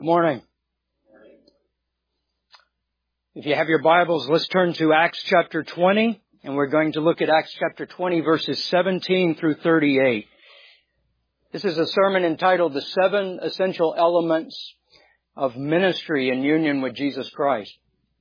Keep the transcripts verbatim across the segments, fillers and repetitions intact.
Good morning. If you have your Bibles, let's turn to Acts chapter twenty, and we're going to look at Acts chapter twenty, verses seventeen through thirty-eight. This is a sermon entitled The Seven Essential Elements of Ministry in Union with Jesus Christ.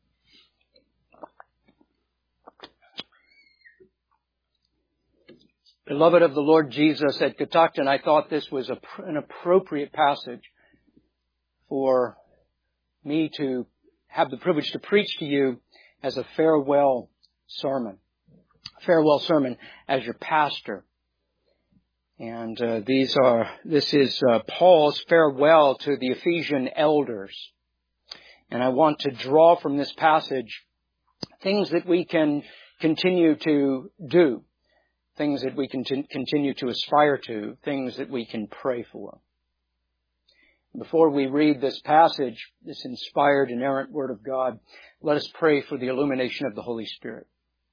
Beloved of the Lord Jesus, at Catoctin, I thought this was a, an appropriate passage for me to have the privilege to preach to you as a farewell sermon. A farewell sermon as your pastor. And uh, these are, this is uh, Paul's farewell to the Ephesian elders. And I want to draw from this passage things that we can continue to do. Things that we can t- continue to aspire to. Things that we can pray for. Before we read this passage, this inspired, inerrant Word of God, let us pray for the illumination of the Holy Spirit.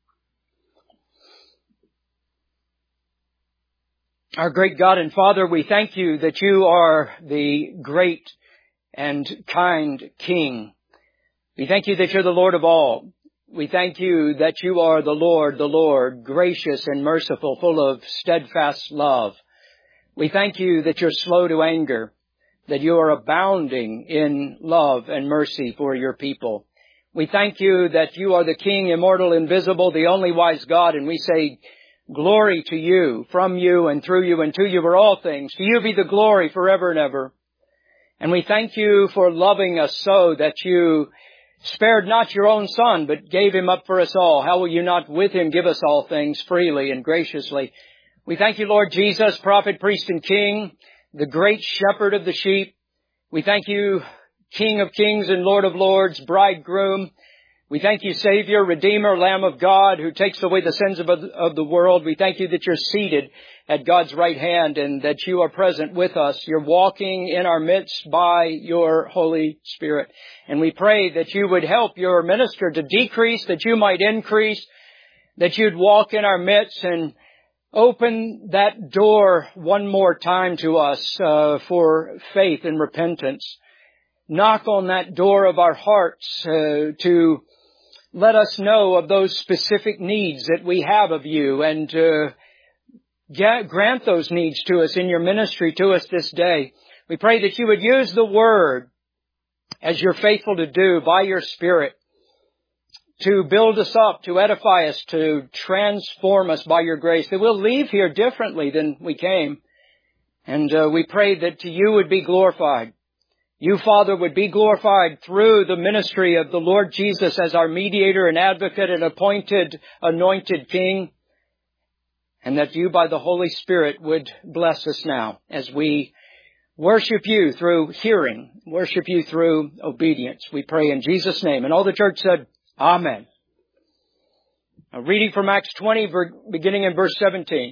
Our great God and Father, we thank you that you are the great and kind King. We thank you that you're the Lord of all. We thank you that you are the Lord, the Lord, gracious and merciful, full of steadfast love. We thank you that you're slow to anger, that you are abounding in love and mercy for your people. We thank you that you are the King, immortal, invisible, the only wise God, and we say glory to you, from you and through you and to you are all things. To you be the glory forever and ever. And we thank you for loving us so that you spared not your own Son, but gave him up for us all. How will you not with him give us all things freely and graciously? We thank you, Lord Jesus, prophet, priest, and king, the great shepherd of the sheep. We thank you, King of kings and Lord of lords, bridegroom. We thank you, Savior, Redeemer, Lamb of God, who takes away the sins of, of the world. We thank you that you're seated at God's right hand and that you are present with us. You're walking in our midst by your Holy Spirit. And we pray that you would help your minister to decrease, that you might increase, that you'd walk in our midst and open that door one more time to us uh, for faith and repentance. Knock on that door of our hearts uh, to let us know of those specific needs that we have of you and uh, get, grant those needs to us in your ministry to us this day. We pray that you would use the Word as you're faithful to do by your Spirit to build us up, to edify us, to transform us by your grace, that we'll leave here differently than we came. And uh, we pray that you would be glorified. You, Father, would be glorified through the ministry of the Lord Jesus as our mediator and advocate and appointed, anointed King. And that you, by the Holy Spirit, would bless us now as we worship you through hearing, worship you through obedience. We pray in Jesus' name. And all the church said, Amen. Now, reading from Acts twenty, beginning in verse seventeen.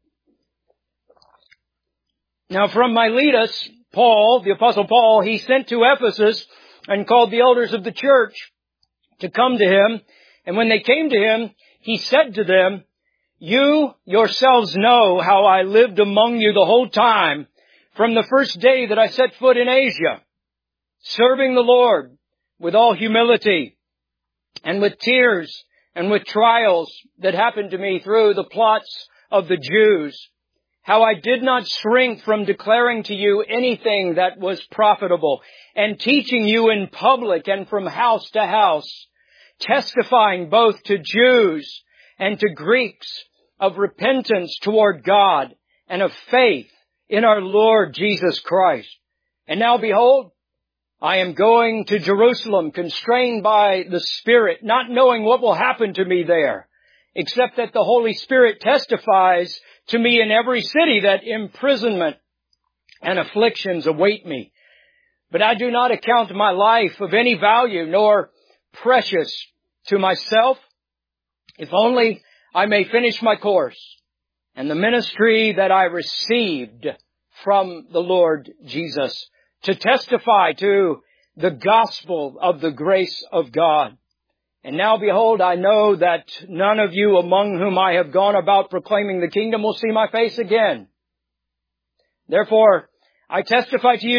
Now from Miletus, Paul, the Apostle Paul, he sent to Ephesus and called the elders of the church to come to him. And when they came to him, he said to them, You yourselves know how I lived among you the whole time, from the first day that I set foot in Asia, serving the Lord with all humility, and with tears and with trials that happened to me through the plots of the Jews, how I did not shrink from declaring to you anything that was profitable, and teaching you in public and from house to house, testifying both to Jews and to Greeks of repentance toward God and of faith in our Lord Jesus Christ. And now behold, I am going to Jerusalem, constrained by the Spirit, not knowing what will happen to me there, except that the Holy Spirit testifies to me in every city that imprisonment and afflictions await me. But I do not account my life of any value, nor precious to myself, if only I may finish my course and the ministry that I received from the Lord Jesus, to testify to the gospel of the grace of God. And now behold, I know that none of you among whom I have gone about proclaiming the kingdom will see my face again. Therefore, I testify to you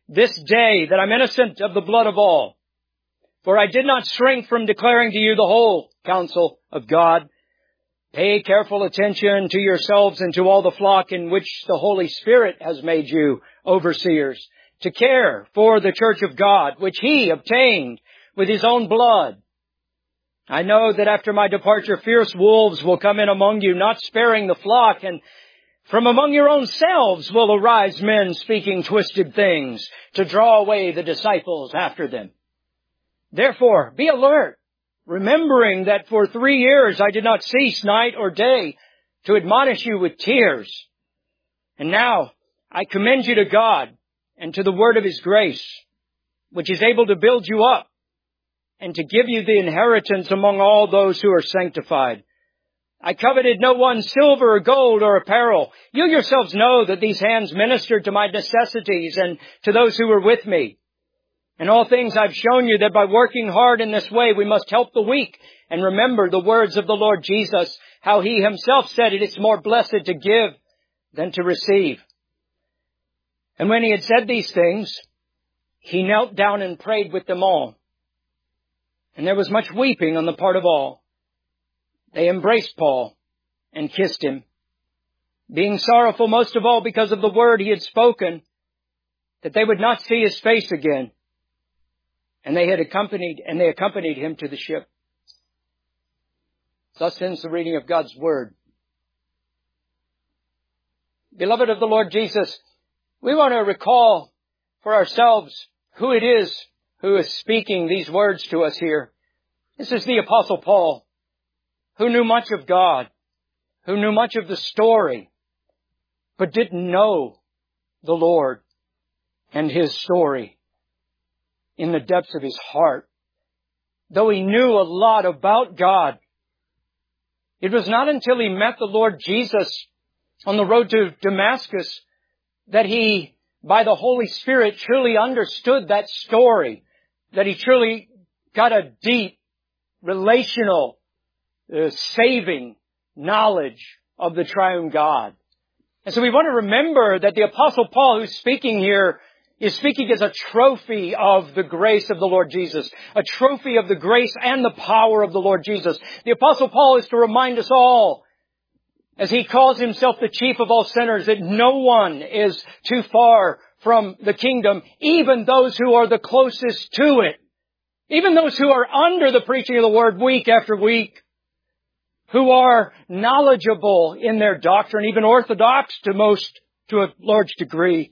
this day that I'm innocent of the blood of all. For I did not shrink from declaring to you the whole counsel of God. Pay careful attention to yourselves and to all the flock in which the Holy Spirit has made you overseers, to care for the church of God, which He obtained with His own blood. I know that after my departure, fierce wolves will come in among you, not sparing the flock, and from among your own selves will arise men speaking twisted things to draw away the disciples after them. Therefore, be alert, remembering that for three years I did not cease night or day to admonish you with tears. And now I commend you to God and to the word of His grace, which is able to build you up and to give you the inheritance among all those who are sanctified. I coveted no one's silver or gold or apparel. You yourselves know that these hands ministered to my necessities and to those who were with me. In all things I've shown you that by working hard in this way, we must help the weak and remember the words of the Lord Jesus, how He Himself said it is more blessed to give than to receive. And when He had said these things, He knelt down and prayed with them all. And there was much weeping on the part of all. They embraced Paul and kissed him, being sorrowful most of all because of the word he had spoken, that they would not see his face again. And they had accompanied, and they accompanied him to the ship. Thus ends the reading of God's word. Beloved of the Lord Jesus, we want to recall for ourselves who it is who is speaking these words to us here. This is the Apostle Paul, who knew much of God, who knew much of the story, but didn't know the Lord and His story in the depths of his heart. Though he knew a lot about God, it was not until he met the Lord Jesus on the road to Damascus that he, by the Holy Spirit, truly understood that story, that he truly got a deep, relational, uh, saving knowledge of the triune God. And so we want to remember that the Apostle Paul, who's speaking here, is speaking as a trophy of the grace of the Lord Jesus, a trophy of the grace and the power of the Lord Jesus. The Apostle Paul is to remind us all, as he calls himself the chief of all sinners, that no one is too far from the kingdom, even those who are the closest to it, even those who are under the preaching of the word week after week, who are knowledgeable in their doctrine, even orthodox to most, to a large degree.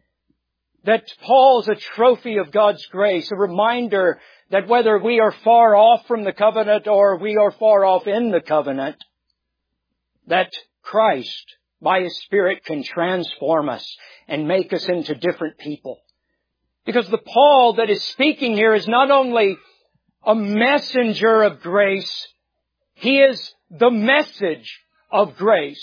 That Paul's a trophy of God's grace, a reminder that whether we are far off from the covenant or we are far off in the covenant, that Christ, by His Spirit, can transform us and make us into different people. Because the Paul that is speaking here is not only a messenger of grace, he is the message of grace.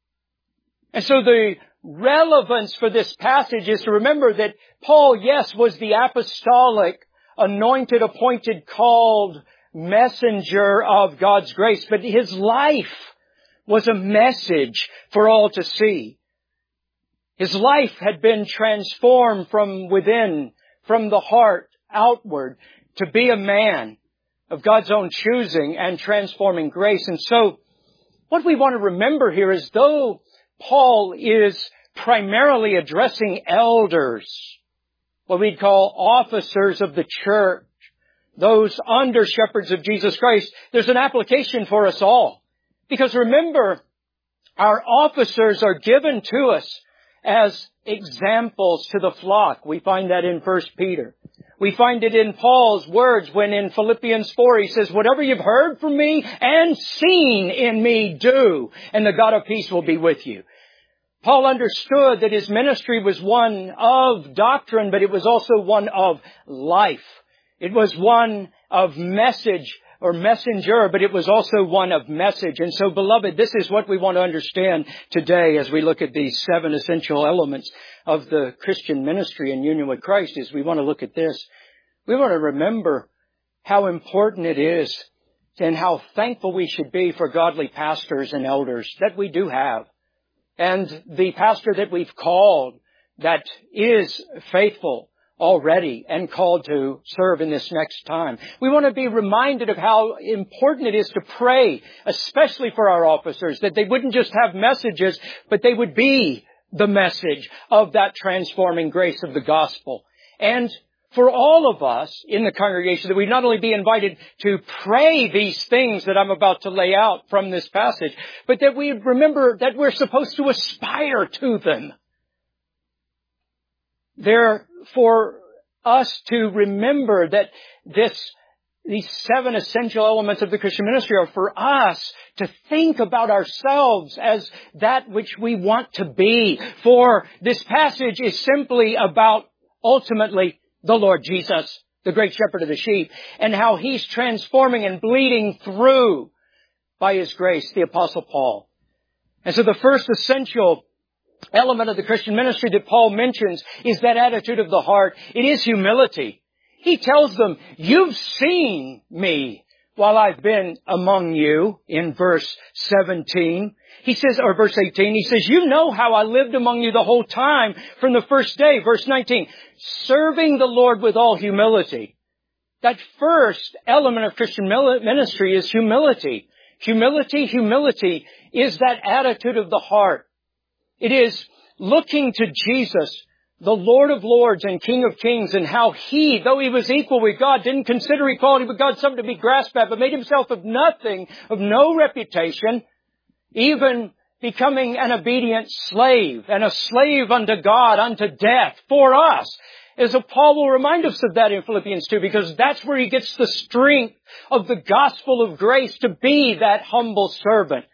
And so the relevance for this passage is to remember that Paul, yes, was the apostolic, anointed, appointed, called messenger of God's grace, but his life was a message for all to see. His life had been transformed from within, from the heart outward, to be a man of God's own choosing and transforming grace. And so what we want to remember here is, though Paul is primarily addressing elders, what we'd call officers of the church, those under shepherds of Jesus Christ, there's an application for us all. Because remember, our officers are given to us as examples to the flock. We find that in First Peter. We find it in Paul's words when in Philippians four he says, whatever you've heard from me and seen in me, do, and the God of peace will be with you. Paul understood that his ministry was one of doctrine, but it was also one of life. It was one of message or messenger, but it was also one of message. And so, beloved, this is what we want to understand today as we look at these seven essential elements of the Christian ministry in union with Christ. Is we want to look at this. We want to remember how important it is and how thankful we should be for godly pastors and elders that we do have. And the pastor that we've called that is faithful already and called to serve in this next time. We want to be reminded of how important it is to pray, especially for our officers, that they wouldn't just have messages, but they would be the message of that transforming grace of the gospel. And for all of us in the congregation, that we not only be invited to pray these things that I'm about to lay out from this passage, but that we remember that we're supposed to aspire to them. They're for us to remember that this, these seven essential elements of the Christian ministry are for us to think about ourselves as that which we want to be. For this passage is simply about, ultimately, the Lord Jesus, the great shepherd of the sheep, and how He's transforming and bleeding through, by His grace, the Apostle Paul. And so the first essential element of the Christian ministry that Paul mentions is that attitude of the heart. It is humility. He tells them, you've seen me while I've been among you, in verse seventeen. He says, or verse eighteen, he says, you know how I lived among you the whole time from the first day. Verse nineteen, serving the Lord with all humility. That first element of Christian ministry is humility. Humility, humility is that attitude of the heart. It is looking to Jesus, the Lord of Lords and King of Kings, and how He, though He was equal with God, didn't consider equality with God something to be grasped at, but made Himself of nothing, of no reputation, even becoming an obedient slave, and a slave unto God, unto death, for us. As Paul will remind us of that in Philippians two, because that's where he gets the strength of the gospel of grace to be that humble servant.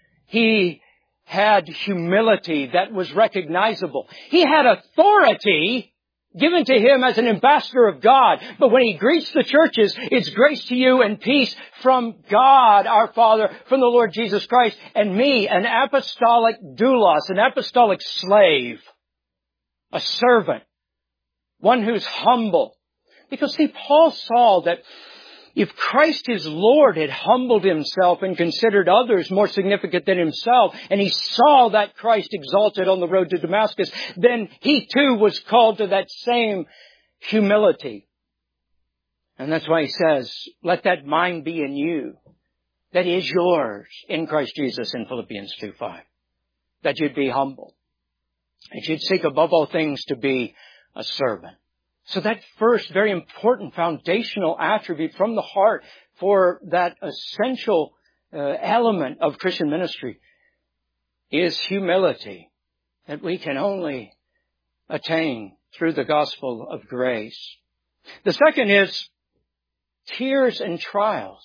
He had humility that was recognizable. He had authority given to him as an ambassador of God. But when he greets the churches, it's grace to you and peace from God our Father, from the Lord Jesus Christ, and me, an apostolic doulos, an apostolic slave, a servant, one who's humble. Because see, Paul saw that if Christ his Lord had humbled Himself and considered others more significant than Himself, and he saw that Christ exalted on the road to Damascus, then he too was called to that same humility. And that's why he says, let that mind be in you that is yours in Christ Jesus in Philippians two five. That you'd be humble. That you'd seek above all things to be a servant. So that first very important foundational attribute from the heart for that essential uh, element of Christian ministry is humility that we can only attain through the gospel of grace. The second is tears and trials.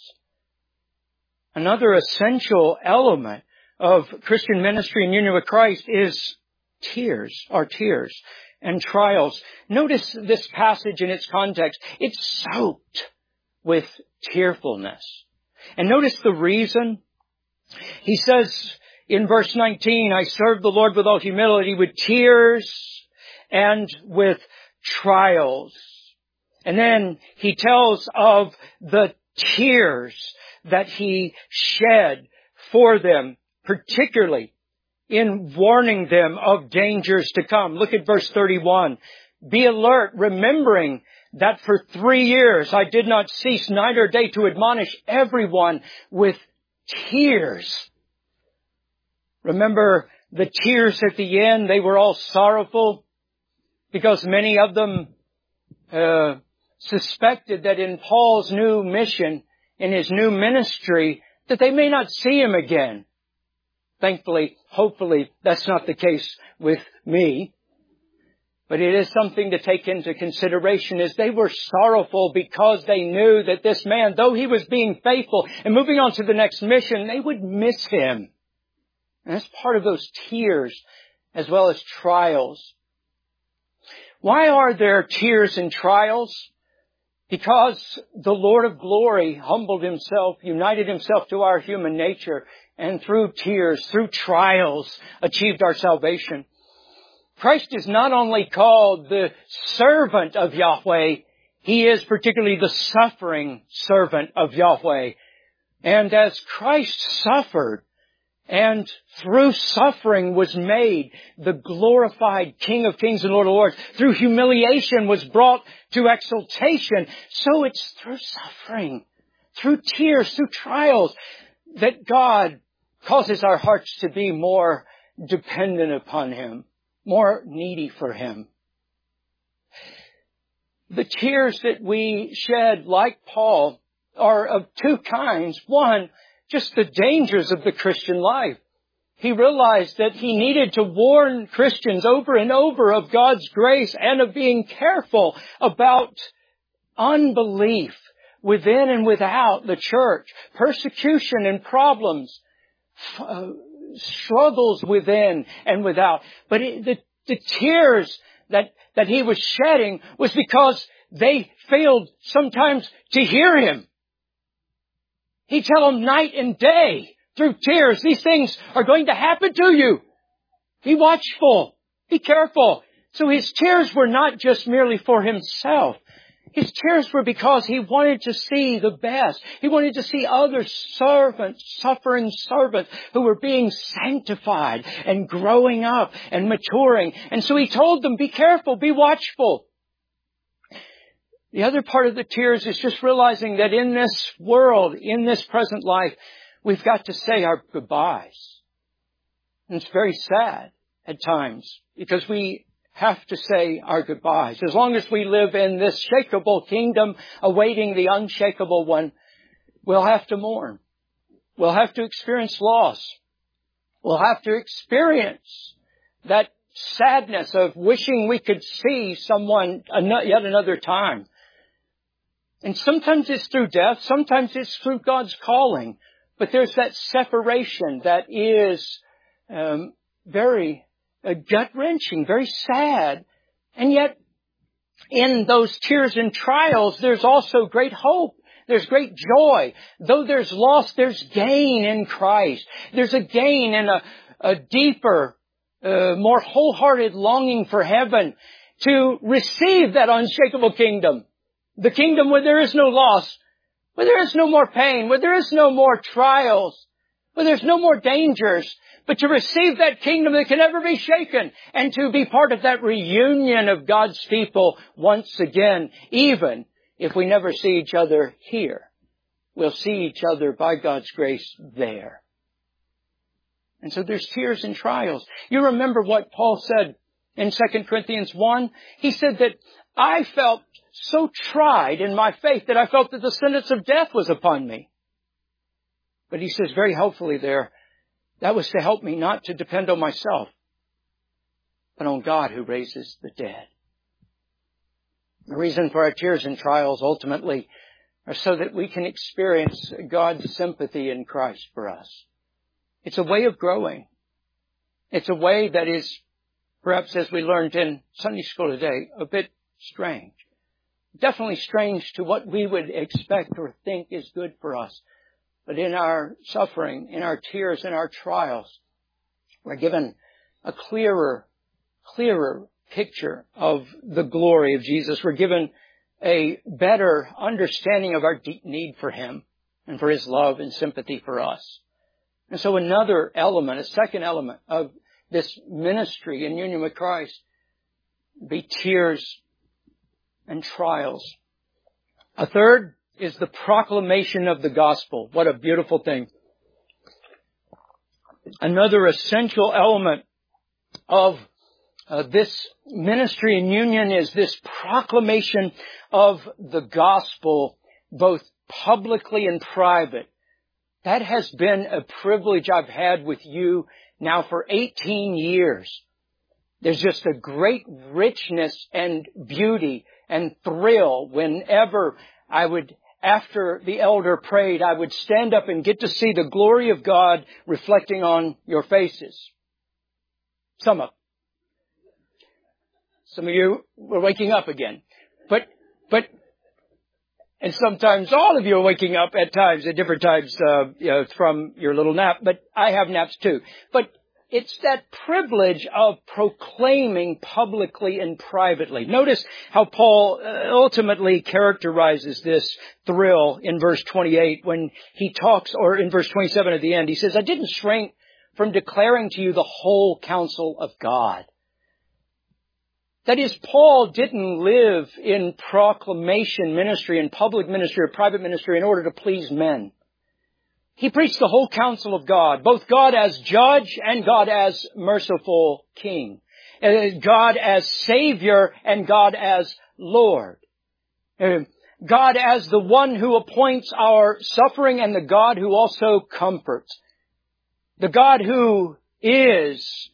Another essential element of Christian ministry and union with Christ is tears, our tears. And trials. Notice this passage in its context. It's soaked with tearfulness. And notice the reason. He says in verse nineteen, I serve the Lord with all humility, with tears and with trials. And then he tells of the tears that he shed for them, particularly in warning them of dangers to come. Look at verse thirty-one. Be alert, remembering that for three years I did not cease night or day to admonish everyone with tears. Remember the tears at the end, they were all sorrowful because many of them uh, suspected that in Paul's new mission, in his new ministry, that they may not see him again. Thankfully, hopefully, that's not the case with me. But it is something to take into consideration, as they were sorrowful because they knew that this man, though he was being faithful and moving on to the next mission, they would miss him. And that's part of those tears as well as trials. Why are there tears and trials? Because the Lord of glory humbled Himself, united Himself to our human nature, and through tears, through trials, achieved our salvation. Christ is not only called the servant of Yahweh, He is particularly the suffering servant of Yahweh. And as Christ suffered, and through suffering was made the glorified King of Kings and Lord of Lords. Through humiliation was brought to exaltation. So it's through suffering, through tears, through trials, that God causes our hearts to be more dependent upon Him, more needy for Him. The tears that we shed, like Paul, are of two kinds. One, just the dangers of the Christian life. He realized that he needed to warn Christians over and over of God's grace and of being careful about unbelief within and without the church, persecution and problems, uh, struggles within and without. But it, the, the tears that, that he was shedding was because they failed sometimes to hear him. He'd tell them night and day through tears, these things are going to happen to you. Be watchful. Be careful. So his tears were not just merely for himself. His tears were because he wanted to see the best. He wanted to see other servants, suffering servants who were being sanctified and growing up and maturing. And so he told them, be careful, be watchful. The other part of the tears is just realizing that in this world, in this present life, we've got to say our goodbyes. And it's very sad at times because we have to say our goodbyes. As long as we live in this shakable kingdom awaiting the unshakable one, we'll have to mourn. We'll have to experience loss. We'll have to experience that sadness of wishing we could see someone yet another time. And sometimes it's through death, sometimes it's through God's calling. But there's that separation that is um, very uh, gut-wrenching, very sad. And yet, in those tears and trials, there's also great hope. There's great joy. Though there's loss, there's gain in Christ. There's a gain in a, a deeper, uh, more wholehearted longing for heaven to receive that unshakable kingdom. The kingdom where there is no loss, where there is no more pain, where there is no more trials, where there's no more dangers, but to receive that kingdom that can never be shaken and to be part of that reunion of God's people once again, even if we never see each other here. We'll see each other by God's grace there. And so there's tears and trials. You remember what Paul said in Second Corinthians one? He said that I felt so tried in my faith that I felt that the sentence of death was upon me. But he says very helpfully there, that was to help me not to depend on myself, but on God who raises the dead. The reason for our tears and trials ultimately are so that we can experience God's sympathy in Christ for us. It's a way of growing. It's a way that is, perhaps as we learned in Sunday school today, a bit strange. Definitely strange to what we would expect or think is good for us. But in our suffering, in our tears, in our trials, we're given a clearer, clearer picture of the glory of Jesus. We're given a better understanding of our deep need for Him and for His love and sympathy for us. And so another element, a second element of this ministry in union with Christ, be tears and trials. A third is the proclamation of the gospel. What a beautiful thing. Another essential element of uh, this ministry and union is this proclamation of the gospel, both publicly and private. That has been a privilege I've had with you now for eighteen years. There's just a great richness and beauty and thrill whenever I would, after the elder prayed, I would stand up and get to see the glory of God reflecting on your faces. Some of Some of you were waking up again. But, but, and sometimes all of you are waking up at times, at different times, uh, you know, from your little nap. But I have naps too. But it's that privilege of proclaiming publicly and privately. Notice how Paul ultimately characterizes this thrill in verse twenty-eight when he talks, or in verse twenty-seven at the end. He says, I didn't shrink from declaring to you the whole counsel of God. That is, Paul didn't live in proclamation ministry and public ministry or private ministry in order to please men. He preached the whole counsel of God, both God as judge and God as merciful king, God as Savior and God as Lord, God as the one who appoints our suffering and the God who also comforts, the God who is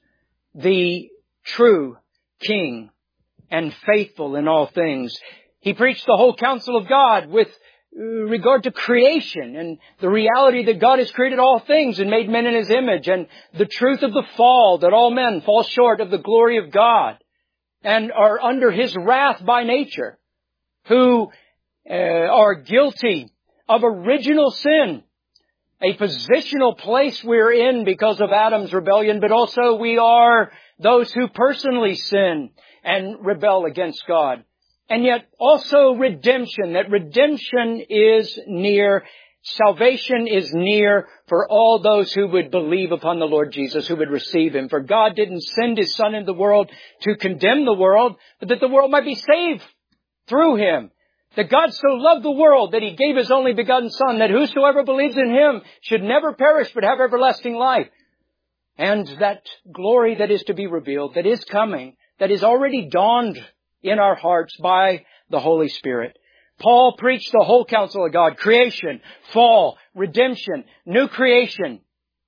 the true King and faithful in all things. He preached the whole counsel of God with regard to creation and the reality that God has created all things and made men in His image, and the truth of the fall, that all men fall short of the glory of God and are under His wrath by nature, who uh, are guilty of original sin, a positional place we're in because of Adam's rebellion, but also we are those who personally sin and rebel against God. And yet also redemption, that redemption is near, salvation is near for all those who would believe upon the Lord Jesus, who would receive Him. For God didn't send His Son into the world to condemn the world, but that the world might be saved through Him. That God so loved the world that He gave His only begotten Son, that whosoever believes in Him should never perish but have everlasting life. And that glory that is to be revealed, that is coming, that is already dawned in our hearts by the Holy Spirit. Paul preached the whole counsel of God: creation, fall, redemption, new creation.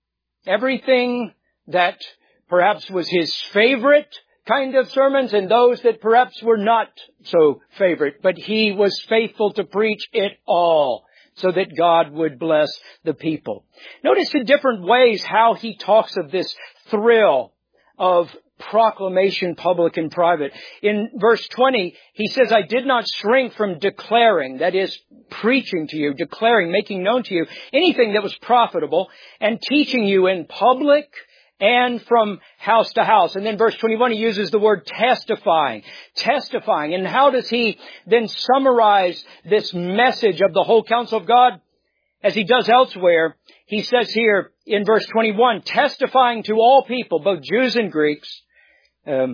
Everything that perhaps was his favorite kind of sermons and those that perhaps were not so favorite. But he was faithful to preach it all so that God would bless the people. Notice in different ways how he talks of this thrill of proclamation, public and private. In verse twenty, he says, I did not shrink from declaring, that is, preaching to you, declaring, making known to you anything that was profitable, and teaching you in public and from house to house. And then verse twenty-one, he uses the word testifying. Testifying. And how does he then summarize this message of the whole counsel of God? As he does elsewhere, he says here in verse twenty-one, testifying to all people, both Jews and Greeks, um,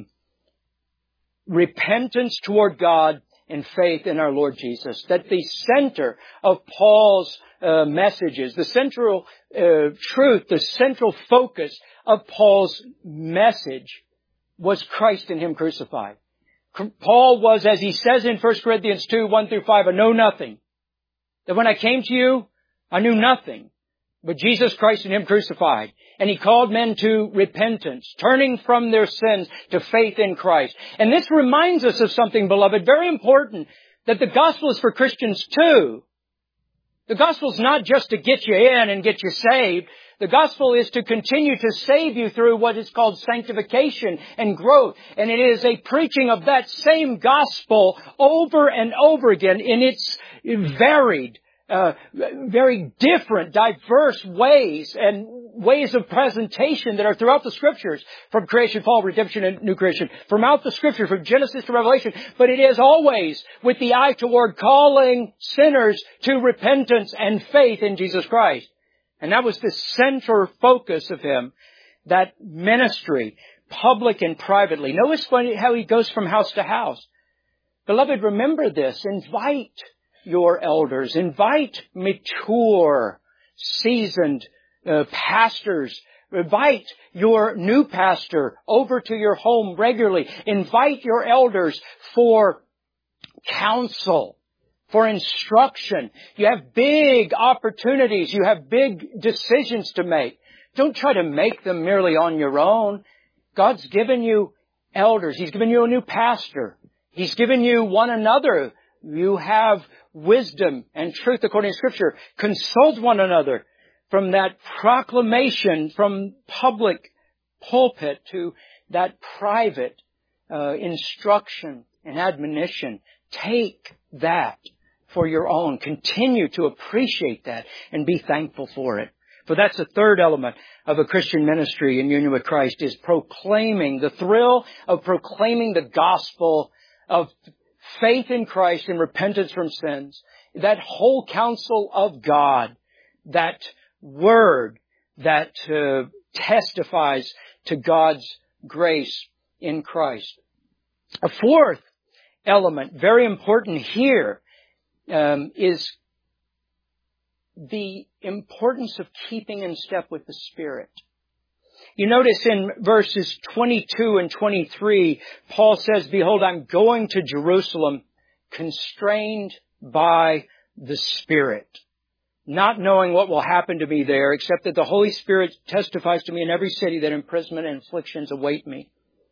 repentance toward God and faith in our Lord Jesus. That the center of Paul's uh, messages, the central uh, truth, the central focus of Paul's message was Christ and Him crucified. Paul was, as he says in First Corinthians two, one through five, I know nothing. That when I came to you, I knew nothing but Jesus Christ and Him crucified. And He called men to repentance, turning from their sins to faith in Christ. And this reminds us of something, beloved, very important, that the gospel is for Christians too. The gospel is not just to get you in and get you saved. The gospel is to continue to save you through what is called sanctification and growth. And it is a preaching of that same gospel over and over again in its varied, Uh, very different, diverse ways and ways of presentation that are throughout the Scriptures, from creation, fall, redemption, and new creation, throughout the Scripture, from Genesis to Revelation. But it is always with the eye toward calling sinners to repentance and faith in Jesus Christ. And that was the central focus of Him, that ministry, public and privately. Notice how He goes from house to house. Beloved, remember this. Invite your elders. Invite mature, seasoned uh, pastors. Invite your new pastor over to your home regularly. Invite your elders for counsel, for instruction. You have big opportunities. You have big decisions to make. Don't try to make them merely on your own. God's given you elders. He's given you a new pastor. He's given you one another. You have wisdom and truth according to Scripture. Consult one another from that proclamation from public pulpit to that private uh, instruction and admonition. Take that for your own. Continue to appreciate that and be thankful for it. For that's the third element of a Christian ministry in union with Christ, is proclaiming, the thrill of proclaiming the gospel of faith in Christ and repentance from sins, that whole counsel of God, that word, that uh, testifies to God's grace in Christ. A fourth element, very important here, um, is the importance of keeping in step with the Spirit. You notice in verses twenty-two and twenty-three, Paul says, "Behold, I'm going to Jerusalem, constrained by the Spirit, not knowing what will happen to me there, except that the Holy Spirit testifies to me in every city that imprisonment and afflictions await me."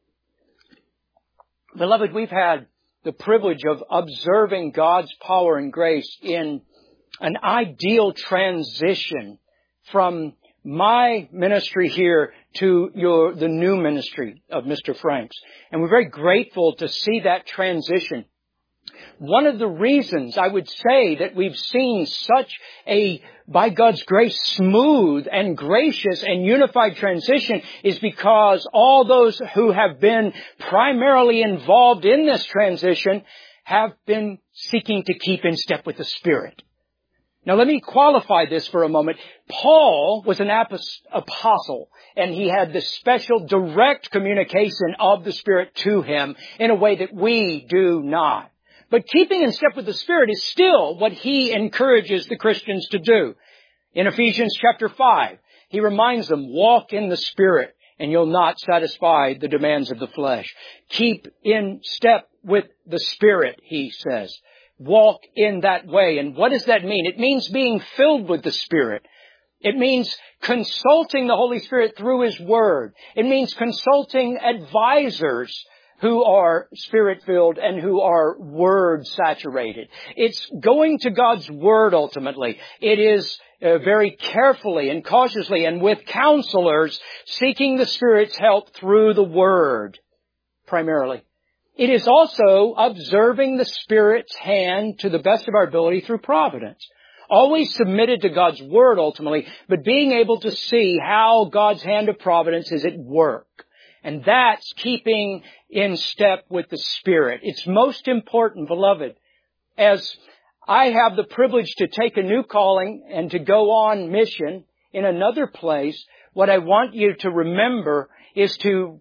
Beloved, we've had the privilege of observing God's power and grace in an ideal transition from my ministry here to your, the new ministry of Mister Franks. And we're very grateful to see that transition. One of the reasons I would say that we've seen such a, by God's grace, smooth and gracious and unified transition is because all those who have been primarily involved in this transition have been seeking to keep in step with the Spirit. Now let me qualify this for a moment. Paul was an apostle, and he had this special direct communication of the Spirit to him in a way that we do not. But keeping in step with the Spirit is still what he encourages the Christians to do. In Ephesians chapter five, he reminds them, walk in the Spirit, and you'll not satisfy the demands of the flesh. Keep in step with the Spirit, he says. Walk in that way. And what does that mean? It means being filled with the Spirit. It means consulting the Holy Spirit through His Word. It means consulting advisors who are Spirit-filled and who are Word-saturated. It's going to God's Word ultimately. It is uh, very carefully and cautiously and with counselors seeking the Spirit's help through the Word, primarily. It is also observing the Spirit's hand to the best of our ability through providence. Always submitted to God's Word ultimately, but being able to see how God's hand of providence is at work. And that's keeping in step with the Spirit. It's most important, beloved. As I have the privilege to take a new calling and to go on mission in another place, what I want you to remember is to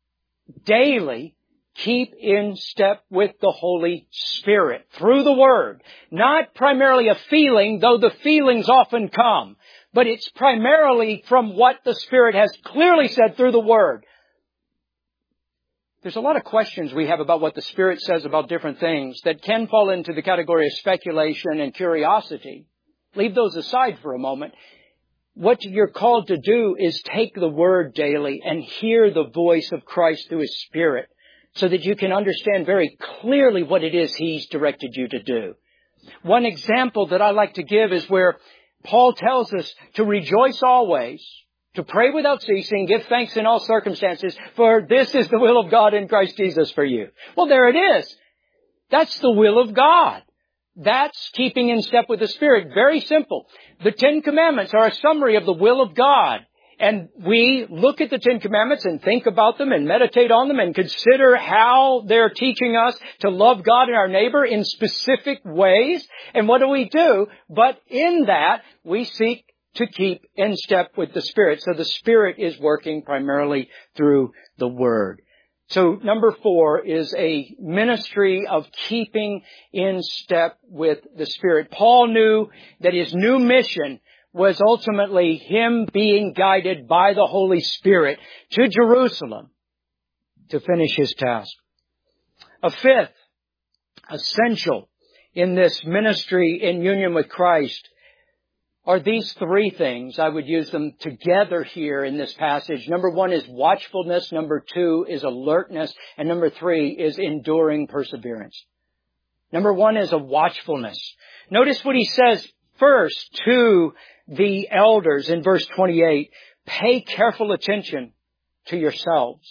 daily keep in step with the Holy Spirit through the Word. Not primarily a feeling, though the feelings often come, but it's primarily from what the Spirit has clearly said through the Word. There's a lot of questions we have about what the Spirit says about different things that can fall into the category of speculation and curiosity. Leave those aside for a moment. What you're called to do is take the Word daily and hear the voice of Christ through His Spirit, so that you can understand very clearly what it is He's directed you to do. One example that I like to give is where Paul tells us to rejoice always, to pray without ceasing, give thanks in all circumstances, for this is the will of God in Christ Jesus for you. Well, there it is. That's the will of God. That's keeping in step with the Spirit. Very simple. The Ten Commandments are a summary of the will of God. And we look at the Ten Commandments and think about them and meditate on them and consider how they're teaching us to love God and our neighbor in specific ways. And what do we do? But in that, we seek to keep in step with the Spirit. So the Spirit is working primarily through the Word. So number four is a ministry of keeping in step with the Spirit. Paul knew that his new mission was ultimately him being guided by the Holy Spirit to Jerusalem to finish his task. A fifth, essential in this ministry in union with Christ, are these three things. I would use them together here in this passage. Number one is watchfulness. Number two is alertness. And number three is enduring perseverance. Number one is a watchfulness. Notice what he says first to the elders in verse twenty-eight. Pay careful attention to yourselves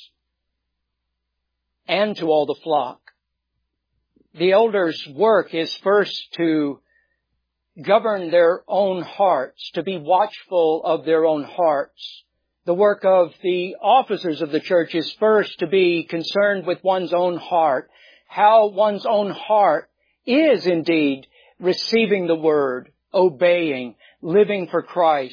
and to all the flock. The elders' work is first to govern their own hearts, to be watchful of their own hearts. The work of the officers of the church is first to be concerned with one's own heart, how one's own heart is indeed receiving the Word, obeying, living for Christ,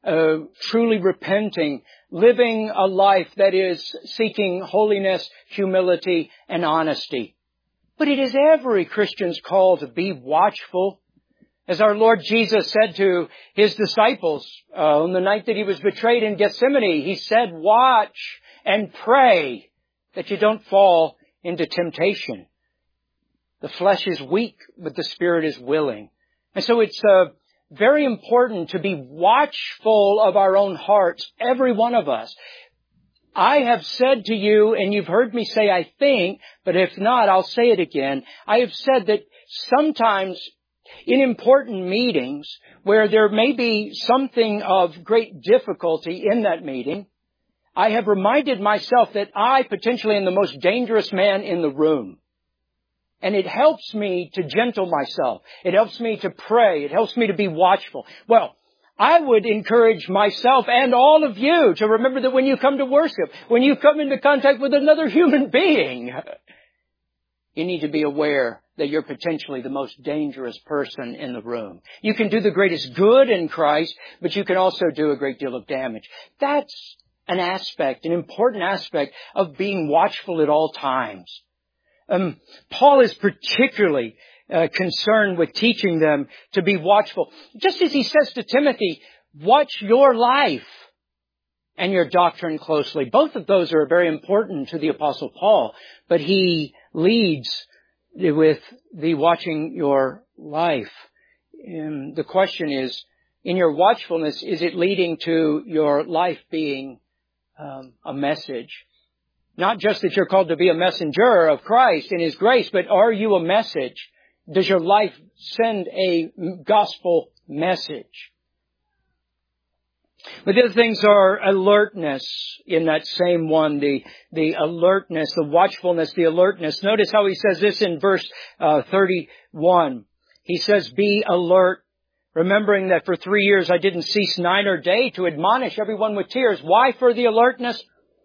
uh, truly repenting, living a life that is seeking holiness, humility, and honesty. But it is every Christian's call to be watchful. As our Lord Jesus said to His disciples uh, on the night that He was betrayed in Gethsemane, He said, watch and pray that you don't fall into temptation. The flesh is weak, but the Spirit is willing. And so it's uh, very important to be watchful of our own hearts, every one of us. I have said to you, and you've heard me say, I think, but if not, I'll say it again. I have said that sometimes in important meetings where there may be something of great difficulty in that meeting, I have reminded myself that I potentially am the most dangerous man in the room. And it helps me to gentle myself. It helps me to pray. It helps me to be watchful. Well, I would encourage myself and all of you to remember that when you come to worship, when you come into contact with another human being, you need to be aware that you're potentially the most dangerous person in the room. You can do the greatest good in Christ, but you can also do a great deal of damage. That's an aspect, an important aspect of being watchful at all times. Um, Paul is particularly uh, concerned with teaching them to be watchful. Just as he says to Timothy, watch your life and your doctrine closely. Both of those are very important to the Apostle Paul, but he leads with the watching your life. And the question is, in your watchfulness, is it leading to your life being um, a message? Not just that you're called to be a messenger of Christ and His grace, but are you a message? Does your life send a gospel message? But the other things are alertness in that same one, the, the alertness, the watchfulness, the alertness. Notice how he says this in verse uh, thirty-one. He says, be alert, remembering that for three years I didn't cease night or day to admonish everyone with tears. Why for the alertness?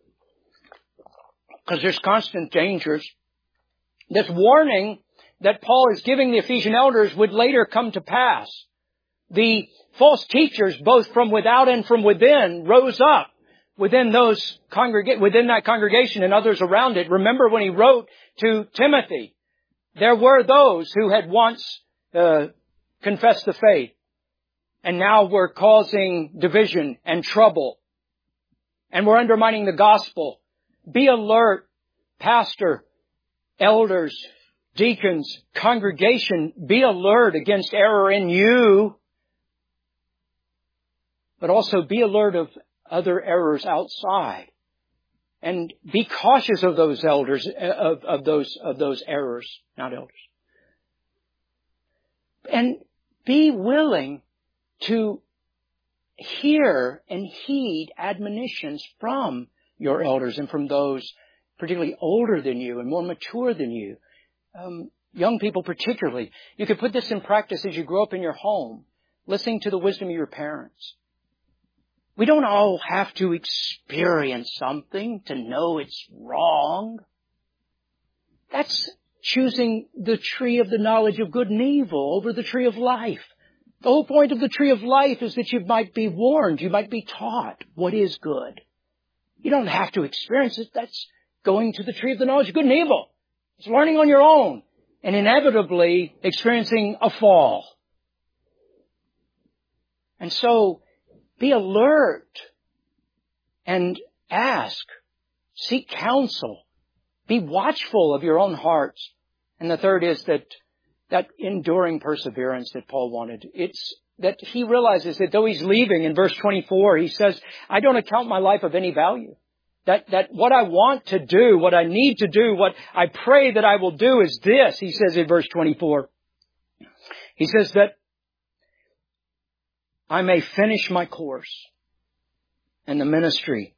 Because there's constant dangers. This warning that Paul is giving the Ephesian elders would later come to pass. The false teachers, both from without and from within, rose up within those congrega- within that congregation and others around it. Remember when he wrote to Timothy, there were those who had once uh, confessed the faith and now were causing division and trouble and were undermining the gospel. Be alert, pastor, elders, deacons, congregation, be alert against error in you. But also be alert of other errors outside. And be cautious of those elders, of, of those, of those errors, not elders. And be willing to hear and heed admonitions from your elders and from those particularly older than you and more mature than you. Um, young people particularly. You could put this in practice as you grow up in your home, listening to the wisdom of your parents. We don't all have to experience something to know it's wrong. That's choosing the tree of the knowledge of good and evil over the tree of life. The whole point of the tree of life is that you might be warned, you might be taught what is good. You don't have to experience it. That's going to the tree of the knowledge of good and evil. It's learning on your own and inevitably experiencing a fall. And so, be alert and ask, seek counsel, be watchful of your own hearts. And the third is that, that enduring perseverance that Paul wanted. It's that he realizes that though he's leaving in verse twenty-four, he says, I don't account my life of any value. That, that what I want to do, what I need to do, what I pray that I will do is this, he says in verse twenty-four. He says that I may finish my course and the ministry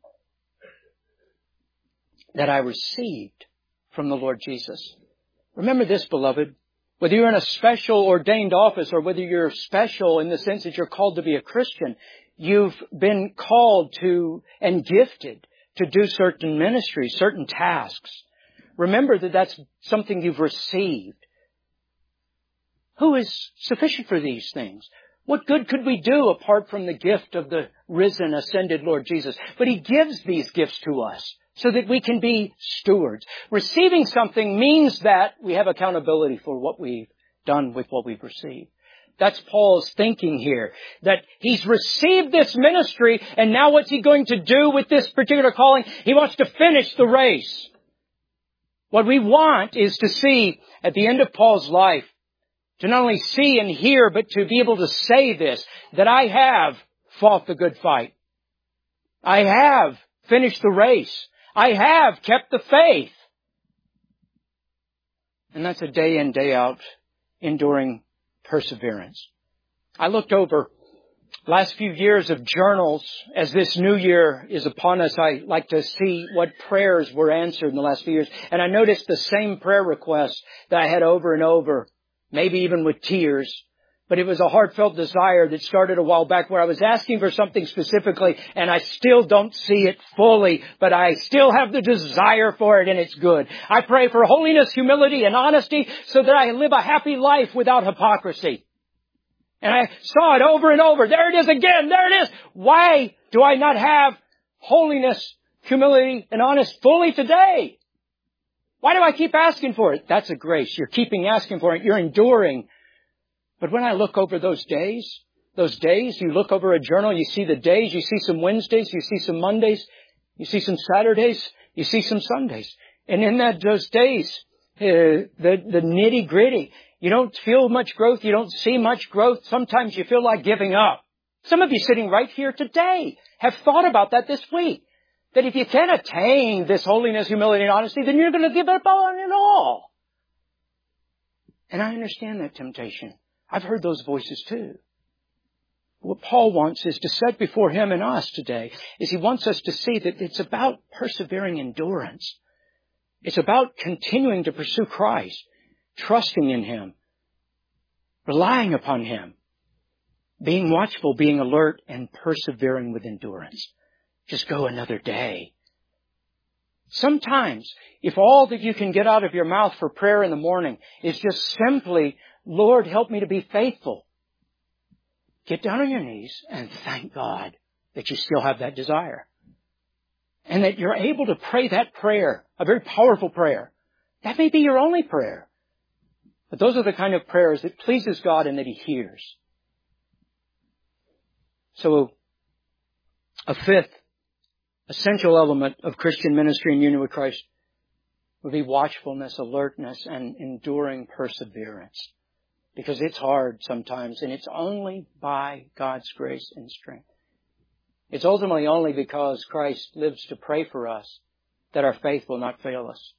that I received from the Lord Jesus. Remember this, beloved. Whether you're in a special ordained office or whether you're special in the sense that you're called to be a Christian, you've been called to and gifted to do certain ministries, certain tasks. Remember that that's something you've received. Who is sufficient for these things? What good could we do apart from the gift of the risen, ascended Lord Jesus? But He gives these gifts to us so that we can be stewards. Receiving something means that we have accountability for what we've done with what we've received. That's Paul's thinking here, that he's received this ministry, and now what's he going to do with this particular calling? He wants to finish the race. What we want is to see at the end of Paul's life, to not only see and hear, but to be able to say this, that I have fought the good fight. I have finished the race. I have kept the faith. And that's a day in, day out, enduring perseverance. I looked over last few years of journals. As this new year is upon us, I like to see what prayers were answered in the last few years. And I noticed the same prayer requests that I had over and over, maybe even with tears. But it was a heartfelt desire that started a while back where I was asking for something specifically, and I still don't see it fully, but I still have the desire for it, and it's good. I pray for holiness, humility, and honesty so that I live a happy life without hypocrisy. And I saw it over and over. There it is again. There it is. Why do I not have holiness, humility, and honesty fully today? Why do I keep asking for it? That's a grace. You're keeping asking for it. You're enduring. But when I look over those days, those days, you look over a journal, you see the days, you see some Wednesdays, you see some Mondays, you see some Saturdays, you see some Sundays. And in that, those days, uh, the, the nitty gritty, you don't feel much growth, you don't see much growth. Sometimes you feel like giving up. Some of you sitting right here today have thought about that this week. That if you can't attain this holiness, humility, and honesty, then you're going to give up on it all. And I understand that temptation. I've heard those voices too. What Paul wants is to set before him and us today is he wants us to see that it's about persevering endurance. It's about continuing to pursue Christ, trusting in Him, relying upon Him, being watchful, being alert, and persevering with endurance. Just go another day. Sometimes, if all that you can get out of your mouth for prayer in the morning is just simply, Lord, help me to be faithful, get down on your knees and thank God that you still have that desire. And that you're able to pray that prayer, a very powerful prayer. That may be your only prayer. But those are the kind of prayers that pleases God and that He hears. So, a fifth essential element of Christian ministry and union with Christ would be watchfulness, alertness, and enduring perseverance. Because it's hard sometimes, and it's only by God's grace and strength. It's ultimately only because Christ lives to pray for us that our faith will not fail us.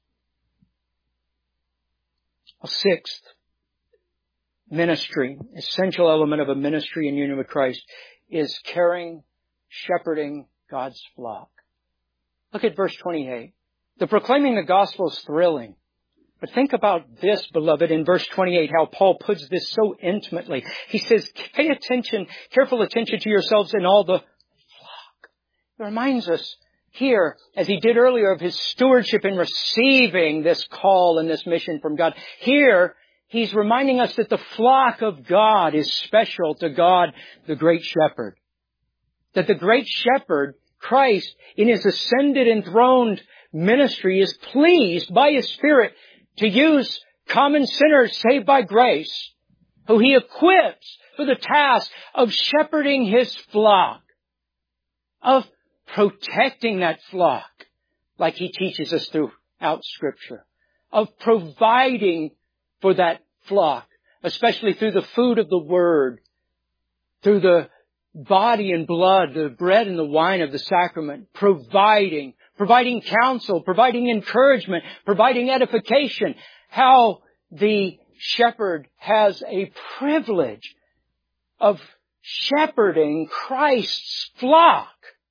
A sixth ministry, essential element of a ministry in union with Christ, is caring, shepherding God's flock. Look at verse twenty-eight. The proclaiming the gospel is thrilling. But think about this, beloved, in verse twenty-eight, how Paul puts this so intimately. He says, pay attention, careful attention to yourselves and all the flock. It reminds us here, as he did earlier, of his stewardship in receiving this call and this mission from God. Here, he's reminding us that the flock of God is special to God, the great shepherd. That the great shepherd, Christ, in His ascended, enthroned ministry, is pleased by His Spirit to use common sinners saved by grace, who He equips for the task of shepherding His flock, of protecting that flock, like He teaches us throughout Scripture, of providing for that flock, especially through the food of the Word, through the body and blood, the bread and the wine of the sacrament, providing, providing counsel, providing encouragement, providing edification. How the shepherd has a privilege of shepherding Christ's flock.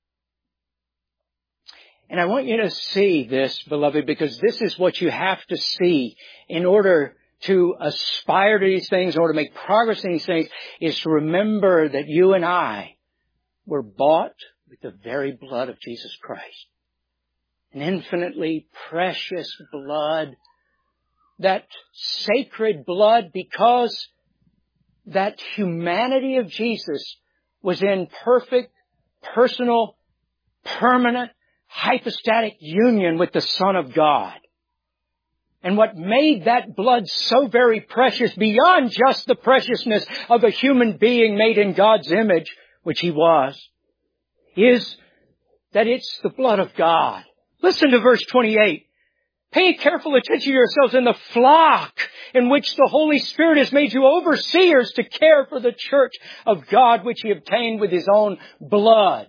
And I want you to see this, beloved, because this is what you have to see in order to aspire to these things, in order to make progress in these things, is to remember that you and I were bought with the very blood of Jesus Christ. An infinitely precious blood, that sacred blood, because that humanity of Jesus was in perfect, personal, permanent, hypostatic union with the Son of God. And what made that blood so very precious, beyond just the preciousness of a human being made in God's image, which He was, is that it's the blood of God. Listen to verse twenty-eight. Pay careful attention to yourselves in the flock in which the Holy Spirit has made you overseers to care for the church of God, which He obtained with His own blood.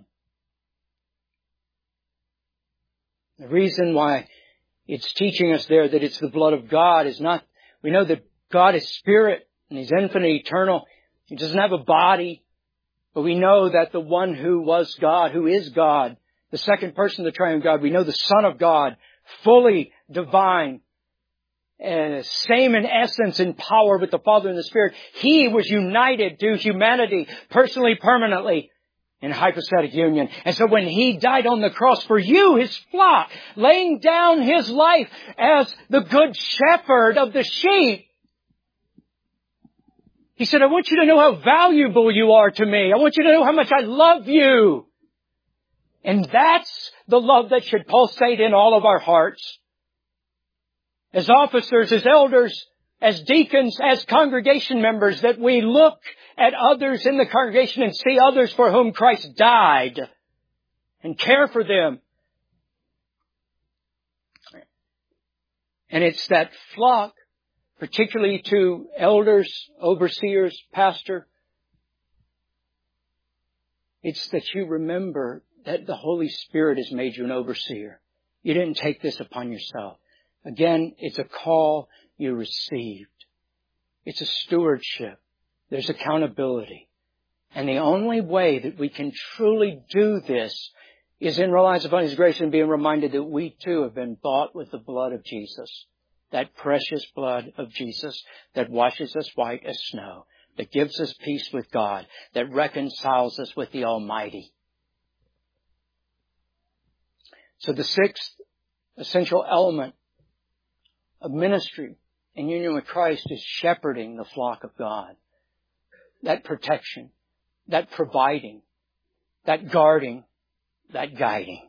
The reason why it's teaching us there that it's the blood of God is not, we know that God is Spirit and He's infinite, eternal. He doesn't have a body. But we know that the one who was God, who is God, the second person of the triune God, we know the Son of God, fully divine, uh, same in essence and power with the Father and the Spirit. He was united to humanity personally, permanently, in hypostatic union. And so when He died on the cross for you, His flock, laying down His life as the good shepherd of the sheep, He said, I want you to know how valuable you are to me. I want you to know how much I love you. And that's the love that should pulsate in all of our hearts. As officers, as elders, as deacons, as congregation members, that we look at others in the congregation and see others for whom Christ died and care for them. And it's that flock, particularly to elders, overseers, pastor, it's that you remember that the Holy Spirit has made you an overseer. You didn't take this upon yourself. Again, it's a call you received. It's a stewardship. There's accountability. And the only way that we can truly do this is in reliance upon His grace and being reminded that we too have been bought with the blood of Jesus. That precious blood of Jesus that washes us white as snow, that gives us peace with God, that reconciles us with the Almighty. So the sixth essential element of ministry in union with Christ is shepherding the flock of God. That protection, that providing, that guarding, that guiding.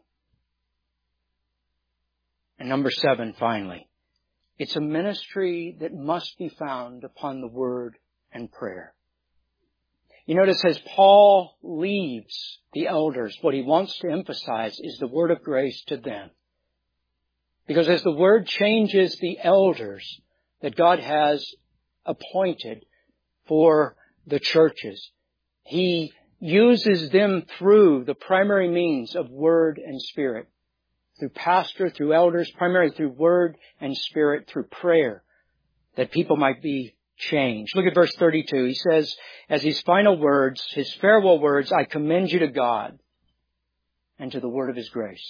And number seven, finally, it's a ministry that must be found upon the Word and prayer. You notice as Paul leaves the elders, what he wants to emphasize is the word of grace to them. Because as the Word changes the elders that God has appointed for the churches, He uses them through the primary means of Word and Spirit. Through pastor, through elders, primarily through Word and Spirit, through prayer, that people might be changed. Look at verse thirty-two. He says, as his final words, his farewell words, I commend you to God and to the word of His grace,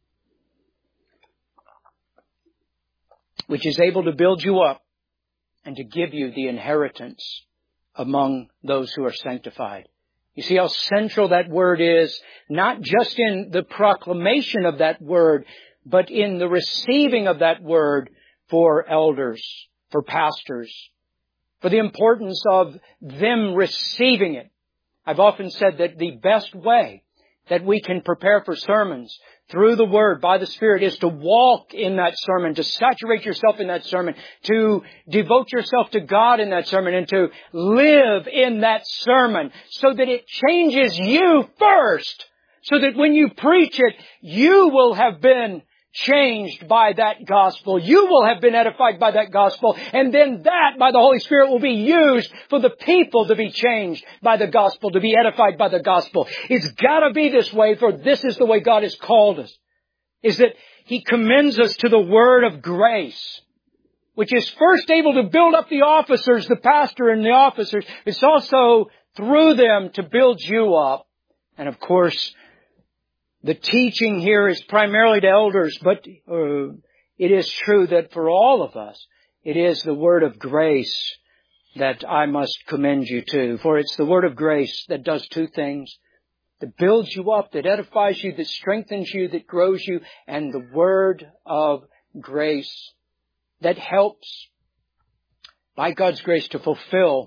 which is able to build you up and to give you the inheritance among those who are sanctified. You see how central that word is, not just in the proclamation of that word, but in the receiving of that word for elders, for pastors, for the importance of them receiving it. I've often said that the best way that we can prepare for sermons through the Word, by the Spirit, is to walk in that sermon, to saturate yourself in that sermon, to devote yourself to God in that sermon, and to live in that sermon so that it changes you first, so that when you preach it, you will have been changed by that gospel. You will have been edified by that gospel. And then that, by the Holy Spirit, will be used for the people to be changed by the gospel, to be edified by the gospel. It's got to be this way, for this is the way God has called us. Is that He commends us to the word of grace, which is first able to build up the officers, the pastor and the officers. It's also through them to build you up. And of course, the teaching here is primarily to elders, but uh, it is true that for all of us, it is the word of grace that I must commend you to. For it's the word of grace that does two things: that builds you up, that edifies you, that strengthens you, that grows you, and the word of grace that helps, by God's grace, to fulfill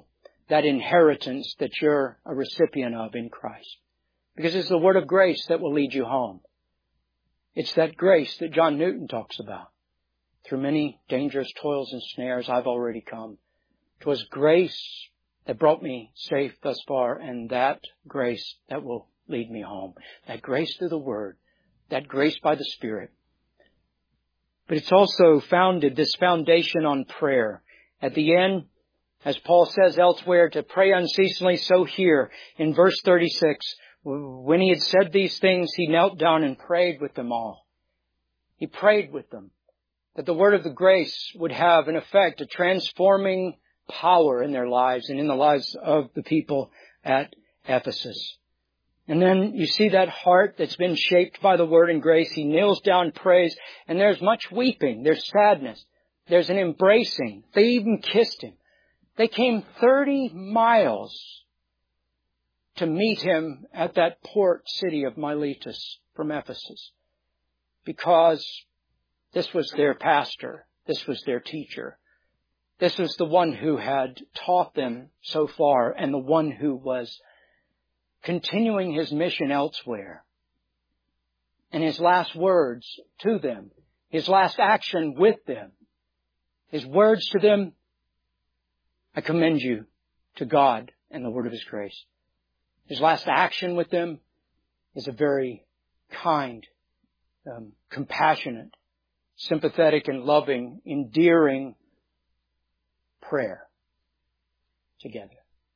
that inheritance that you're a recipient of in Christ. Because it's the word of grace that will lead you home. It's that grace that John Newton talks about. Through many dangerous toils and snares I've already come. 'Twas grace that brought me safe thus far, and that grace that will lead me home. That grace through the Word. That grace by the Spirit. But it's also founded, this foundation, on prayer. At the end, as Paul says elsewhere, to pray unceasingly, so here in verse thirty-six, when he had said these things, he knelt down and prayed with them all. He prayed with them that the word of the grace would have an effect, a transforming power in their lives and in the lives of the people at Ephesus. And then you see that heart that's been shaped by the word and grace. He kneels down, prays, and there's much weeping. There's sadness. There's an embracing. They even kissed him. They came thirty miles to meet him at that port city of Miletus from Ephesus, because this was their pastor. This was their teacher. This was the one who had taught them so far, and the one who was continuing his mission elsewhere. And his last words to them, his last action with them, his words to them, I commend you to God and the word of his grace. His last action with them is a very kind, um, compassionate, sympathetic and loving, endearing prayer together.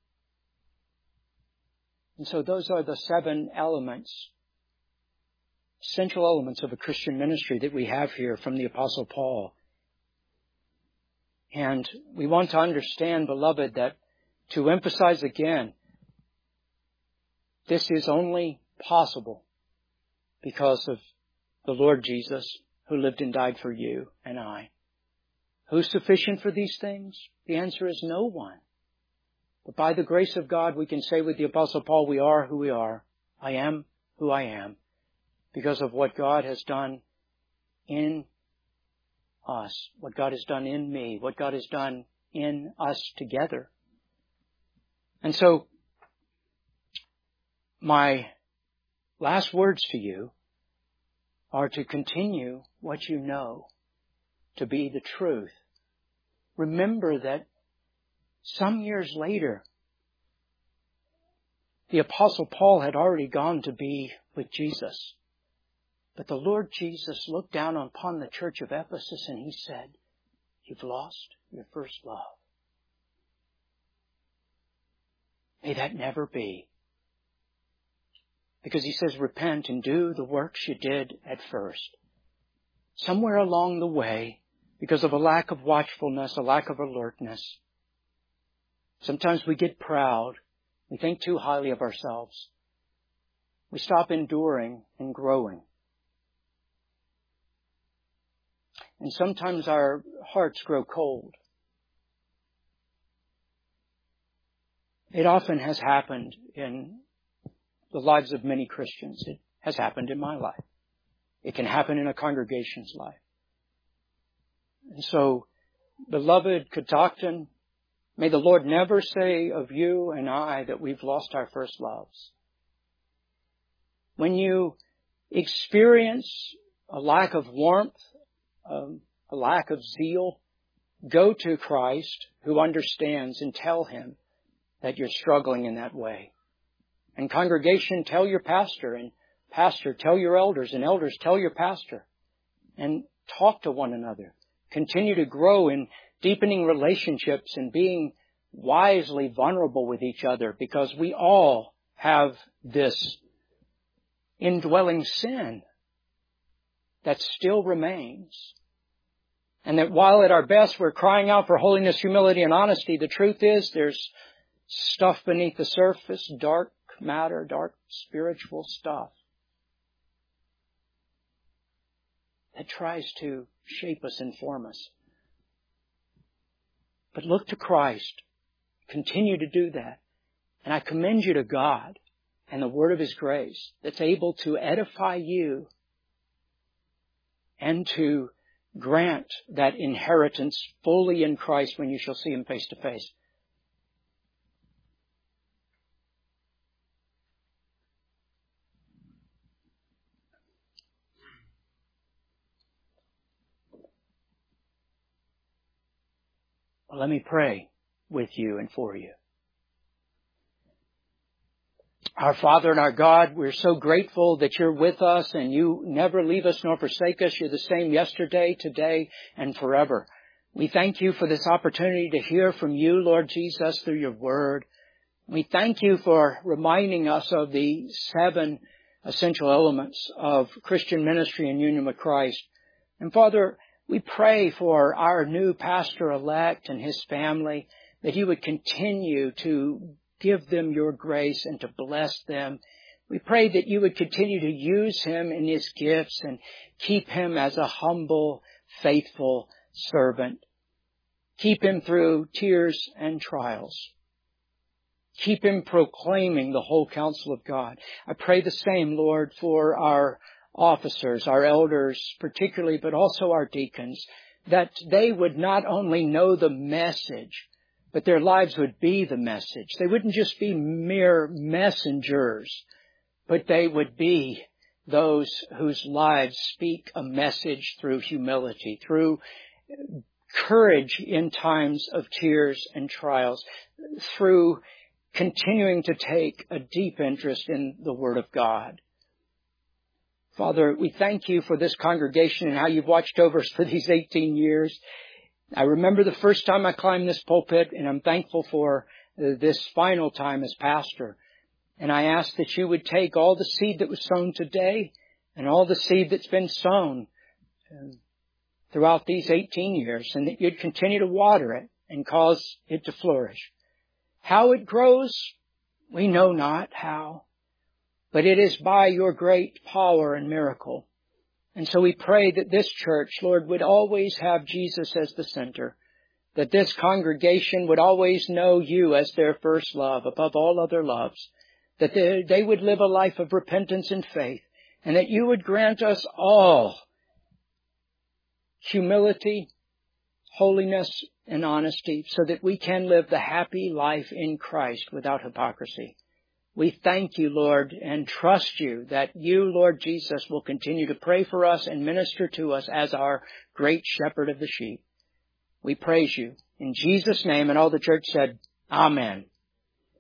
And so those are the seven elements, central elements of a Christian ministry that we have here from the Apostle Paul. And we want to understand, beloved, that to emphasize again, this is only possible because of the Lord Jesus, who lived and died for you and I. Who's sufficient for these things? The answer is no one. But by the grace of God, we can say with the Apostle Paul, we are who we are. I am who I am because of what God has done in us, what God has done in me, what God has done in us together. And so, my last words to you are to continue what you know to be the truth. Remember that some years later, the Apostle Paul had already gone to be with Jesus. But the Lord Jesus looked down upon the church of Ephesus and he said, you've lost your first love. May that never be. Because he says, repent and do the works you did at first. Somewhere along the way, because of a lack of watchfulness, a lack of alertness, sometimes we get proud. We think too highly of ourselves. We stop enduring and growing. And sometimes our hearts grow cold. It often has happened in the lives of many Christians. It has happened in my life. It can happen in a congregation's life. And so, beloved Catoctin, may the Lord never say of you and I that we've lost our first loves. When you experience a lack of warmth, um, a lack of zeal, go to Christ who understands and tell him that you're struggling in that way. And congregation, tell your pastor, and pastor, tell your elders, and elders, tell your pastor. And talk to one another. Continue to grow in deepening relationships and being wisely vulnerable with each other, because we all have this indwelling sin that still remains. And that while at our best we're crying out for holiness, humility, and honesty, the truth is there's stuff beneath the surface, dark matter, dark spiritual stuff that tries to shape us and form us. But look to Christ. Continue to do that. And I commend you to God and the word of his grace that's able to edify you and to grant that inheritance fully in Christ when you shall see him face to face. Well, let me pray with you and for you. Our Father and our God, we're so grateful that you're with us and you never leave us nor forsake us. You're the same yesterday, today, and forever. We thank you for this opportunity to hear from you, Lord Jesus, through your word. We thank you for reminding us of the seven essential elements of Christian ministry and union with Christ. And Father, we pray for our new pastor-elect and his family, that you would continue to give them your grace and to bless them. We pray that you would continue to use him in his gifts and keep him as a humble, faithful servant. Keep him through tears and trials. Keep him proclaiming the whole counsel of God. I pray the same, Lord, for our officers, our elders particularly, but also our deacons, that they would not only know the message, but their lives would be the message. They wouldn't just be mere messengers, but they would be those whose lives speak a message through humility, through courage in times of tears and trials, through continuing to take a deep interest in the Word of God. Father, we thank you for this congregation and how you've watched over us for these eighteen years. I remember the first time I climbed this pulpit, and I'm thankful for this final time as pastor. And I ask that you would take all the seed that was sown today and all the seed that's been sown throughout these eighteen years, and that you'd continue to water it and cause it to flourish. How it grows, we know not how, but it is by your great power and miracle. And so we pray that this church, Lord, would always have Jesus as the center, that this congregation would always know you as their first love above all other loves, that they, they would live a life of repentance and faith, and that you would grant us all humility, holiness, and honesty, so that we can live the happy life in Christ without hypocrisy. We thank you, Lord, and trust you that you, Lord Jesus, will continue to pray for us and minister to us as our great shepherd of the sheep. We praise you in Jesus' name, and all the church said, Amen.